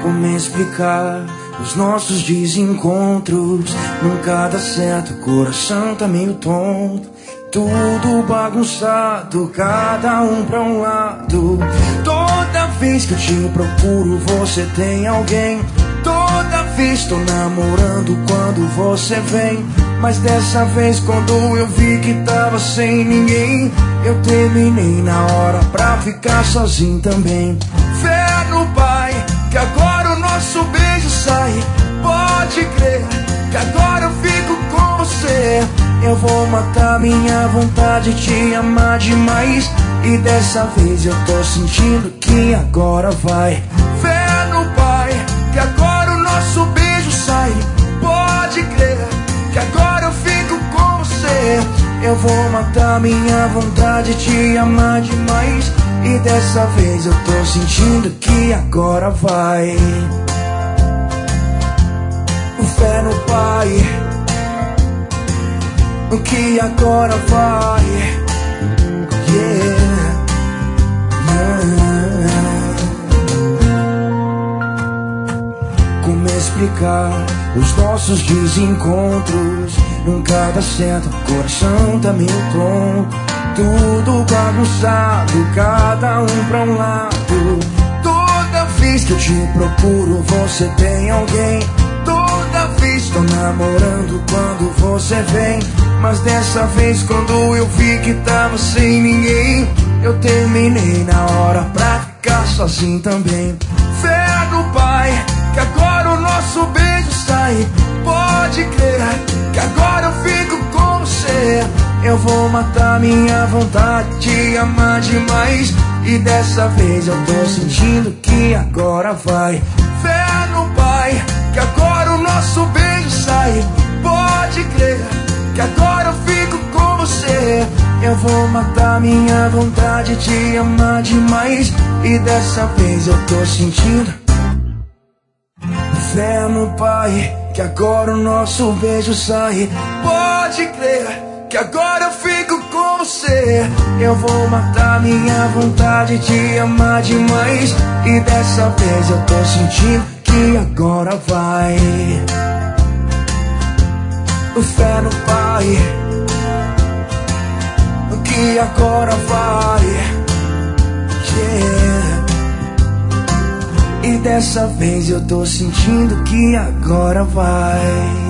Como explicar os nossos desencontros? Nunca dá certo, o coração tá meio tonto. Tudo bagunçado, cada um pra um lado. Toda vez que eu te procuro, você tem alguém. Toda vez tô namorando quando você vem. Mas dessa vez quando eu vi que tava sem ninguém, eu terminei na hora pra ficar sozinho também. Fé no Pai, que agora o nosso beijo sai. Pode crer, que agora eu fico com você. Eu vou matar minha vontade de te amar demais. E dessa vez eu tô sentindo que agora vai. Fé no Pai, que agora o nosso beijo sai. Pode crer, que agora eu fico com você. Eu vou matar minha vontade de te amar demais. E dessa vez eu tô sentindo que agora vai. Fé no Pai, que agora vai. Yeah. Como explicar os nossos desencontros? Nunca dá certo, o coração tá meio tonto. Tudo bagunçado, cada um pra um lado. Toda vez que eu te procuro, você tem alguém. Toda vez tô namorando quando você vem. Mas dessa vez quando eu vi que tava sem ninguém, eu terminei na hora pra ficar sozinho também. Fé no Pai, que agora o nosso beijo sai. Pode crer, que agora eu fico com você. Eu vou matar minha vontade de te amar demais. E dessa vez eu tô sentindo que agora vai. Fé no Pai, que agora o nosso beijo sai. Pode crer, que agora eu fico com você. Eu vou matar minha vontade de te amar demais. E dessa vez eu tô sentindo. Fé no Pai, que agora o nosso beijo sai. Pode crer, que agora eu fico com você. Eu vou matar minha vontade de te amar demais. E dessa vez eu tô sentindo que agora vai. Fé no Pai, que agora vai. Yeah. E dessa vez eu tô sentindo que agora vai.